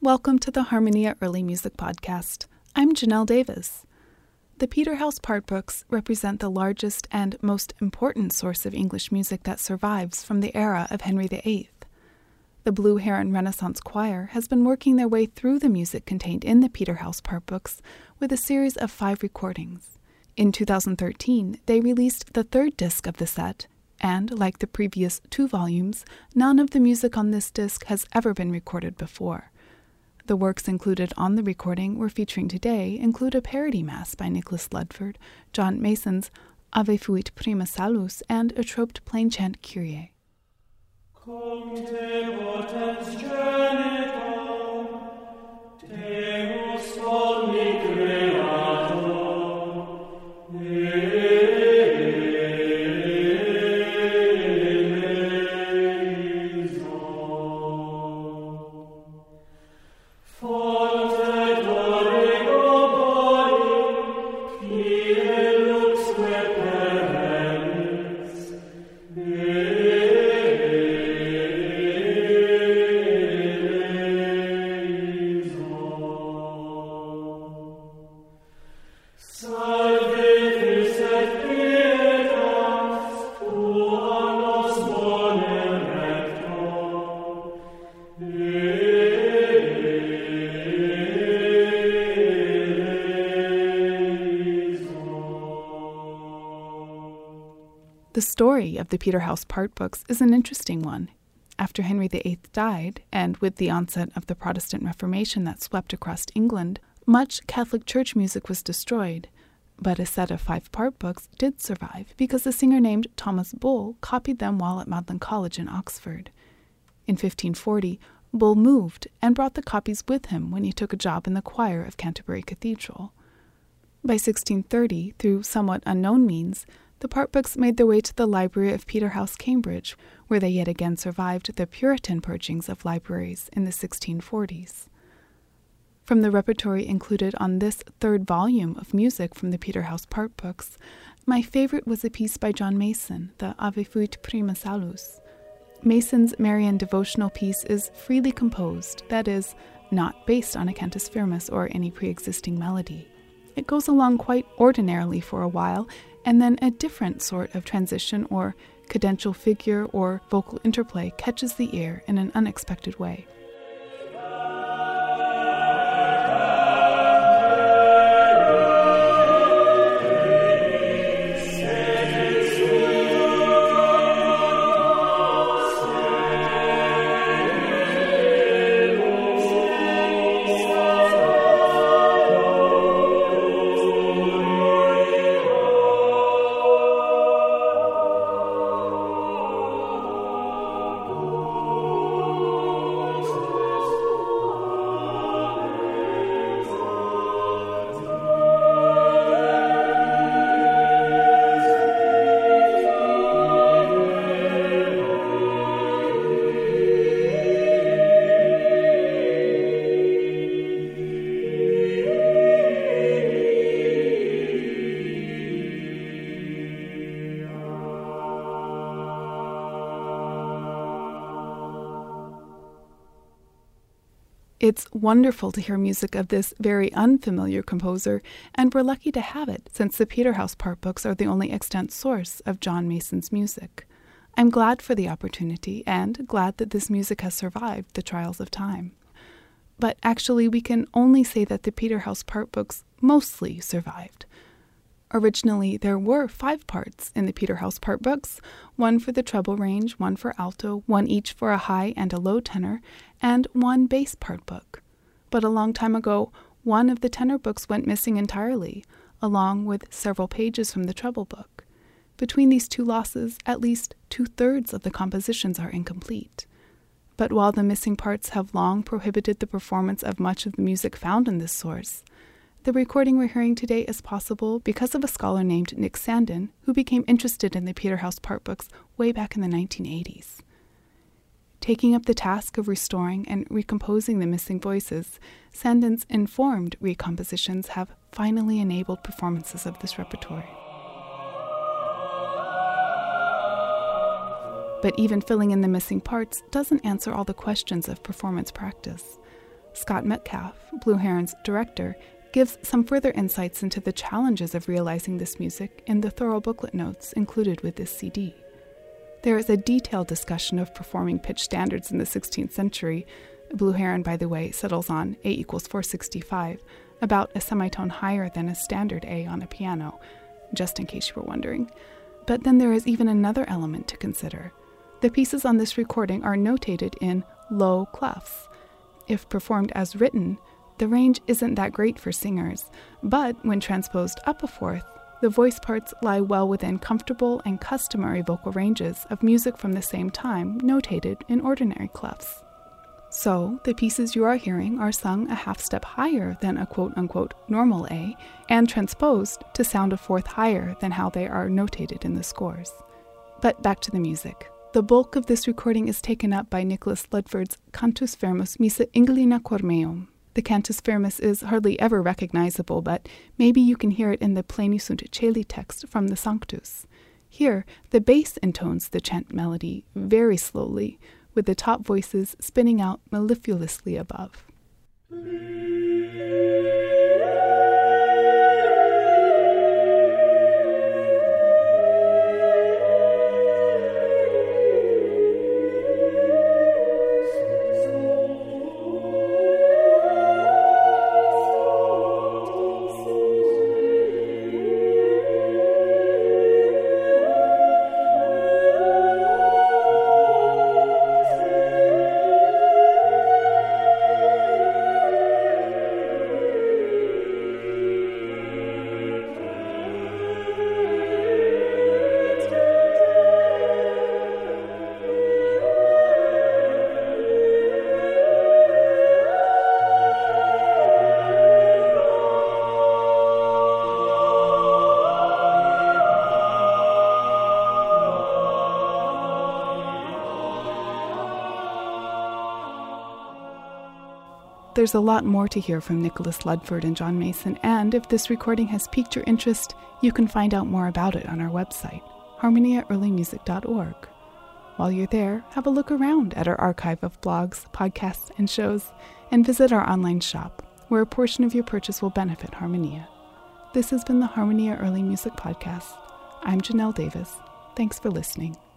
Welcome to the Harmonia Early Music Podcast. I'm Janelle Davis. The Peterhouse Partbooks represent the largest and most important source of English music that survives from the era of Henry VIII. The Blue Heron Renaissance Choir has been working their way through the music contained in the Peterhouse Partbooks with a series of 5 recordings. In 2013, they released the 3rd disc of the set, and, like the previous 2 volumes, none of the music on this disc has ever been recorded before. The works included on the recording we're featuring today include a parody mass by Nicholas Ludford, John Mason's Ave fuit prima salus, and a troped plain chant Kyrie. Cum te potens genitum, Deus omni creator, The story of the Peterhouse Partbooks is an interesting one. After Henry VIII died, and with the onset of the Protestant Reformation that swept across England, much Catholic church music was destroyed. But a set of 5 partbooks did survive because a singer named Thomas Bull copied them while at Magdalen College in Oxford. In 1540, Bull moved and brought the copies with him when he took a job in the choir of Canterbury Cathedral. By 1630, through somewhat unknown means, the partbooks made their way to the Library of Peterhouse, Cambridge, where they yet again survived the Puritan purgings of libraries in the 1640s. From the repertory included on this 3rd volume of music from the Peterhouse Partbooks, my favorite was a piece by John Mason, the Ave fuit prima salus. Mason's Marian devotional piece is freely composed, that is, not based on a cantus firmus or any pre-existing melody. It goes along quite ordinarily for a while, and then a different sort of transition or cadential figure or vocal interplay catches the ear in an unexpected way. It's wonderful to hear music of this very unfamiliar composer, and we're lucky to have it since the Peterhouse Partbooks are the only extant source of John Mason's music. I'm glad for the opportunity and glad that this music has survived the trials of time. But actually, we can only say that the Peterhouse Partbooks mostly survived. Originally, there were 5 parts in the Peterhouse Partbooks, 1 for the treble range, 1 for alto, 1 each for a high and a low tenor, and 1 bass partbook. But a long time ago, one of the tenor books went missing entirely, along with several pages from the treble book. Between these 2 losses, at least 2/3 of the compositions are incomplete. But while the missing parts have long prohibited the performance of much of the music found in this source, the recording we're hearing today is possible because of a scholar named Nick Sandin, who became interested in the Peterhouse Partbooks way back in the 1980s. Taking up the task of restoring and recomposing the missing voices, Sandin's informed recompositions have finally enabled performances of this repertory. But even filling in the missing parts doesn't answer all the questions of performance practice. Scott Metcalf, Blue Heron's director, gives some further insights into the challenges of realizing this music in the thorough booklet notes included with this CD. There is a detailed discussion of performing pitch standards in the 16th century. Blue Heron, by the way, settles on A equals 465, about a semitone higher than a standard A on a piano, just in case you were wondering. But then there is even another element to consider. The pieces on this recording are notated in low clefs. If performed as written, the range isn't that great for singers, but when transposed up a fourth, the voice parts lie well within comfortable and customary vocal ranges of music from the same time notated in ordinary clefs. So, the pieces you are hearing are sung a half step higher than a quote-unquote normal A and transposed to sound a fourth higher than how they are notated in the scores. But back to the music. The bulk of this recording is taken up by Nicholas Ludford's Cantus Firmus Missa Ingelina Cor Meum. The Cantus Firmus is hardly ever recognizable, but maybe you can hear it in the Pleni Sunt Caeli text from the Sanctus. Here, the bass intones the chant melody very slowly, with the top voices spinning out mellifluously above. There's a lot more to hear from Nicholas Ludford and John Mason, and if this recording has piqued your interest, you can find out more about it on our website, harmoniaearlymusic.org. While you're there, have a look around at our archive of blogs, podcasts, and shows, and visit our online shop, where a portion of your purchase will benefit Harmonia. This has been the Harmonia Early Music Podcast. I'm Janelle Davis. Thanks for listening.